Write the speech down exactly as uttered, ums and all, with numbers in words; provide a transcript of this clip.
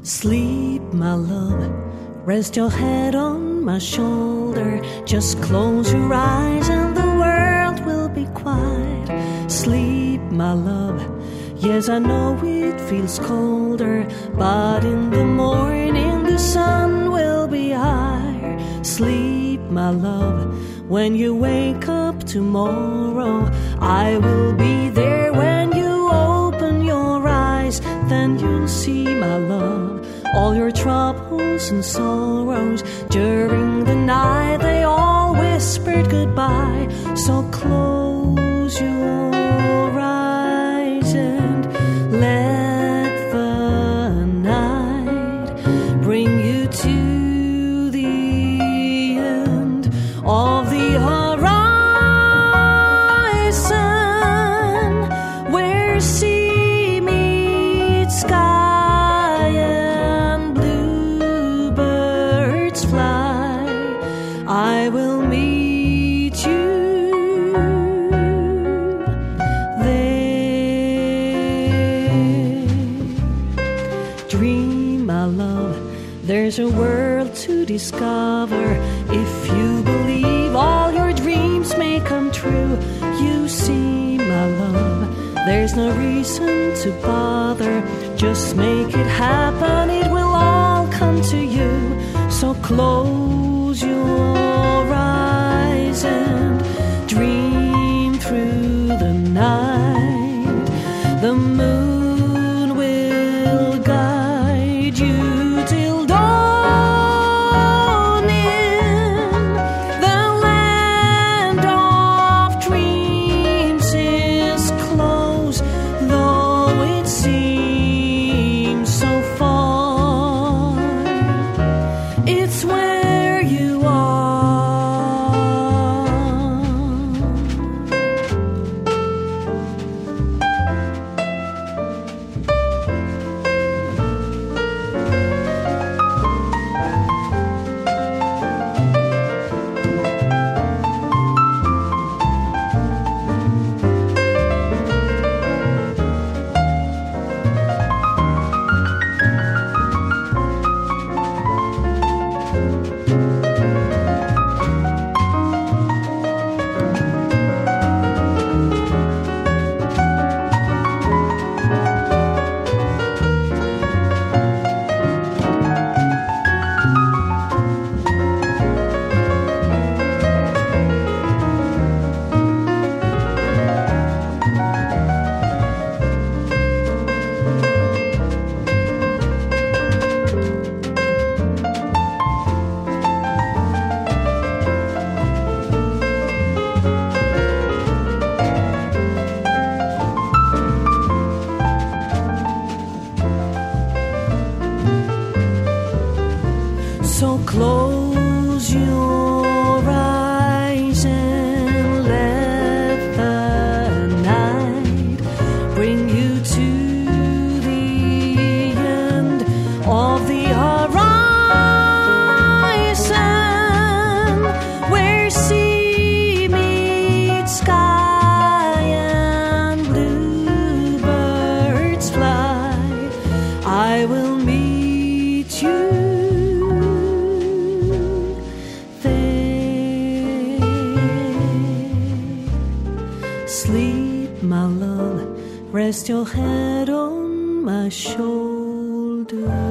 Sleep, my love, rest your head on my shoulder. Just close your eyes and the world will be quiet. Sleep, my love, yes, I know it feels colder, but in the morning the sun will be higher. Sleep, my love, when you wake up tomorrow, I will be there when you open your eyes. Then you'll see, my love, all your troubles and sorrows. During the night they all whispered goodbye. So close your eyes and let the night bring you to the end of the horizon, where sea meets sky and bluebirds fly. I will meet you there. Dream, my love, there's a world to discover. If you believe all your dreams may come true, you see, my love, there's no reason to bother. Just make it happen, it will all come to you. So close your eyes and dream through the night. The moon will guide you till dawn in the land of dreams is close, though it seems so far. It's where you are. So close your eyes and let the night bring you to the end of the horizon, where sea meets sky and bluebirds fly. I will meet you there. Sleep, my love, rest your head on my shoulder.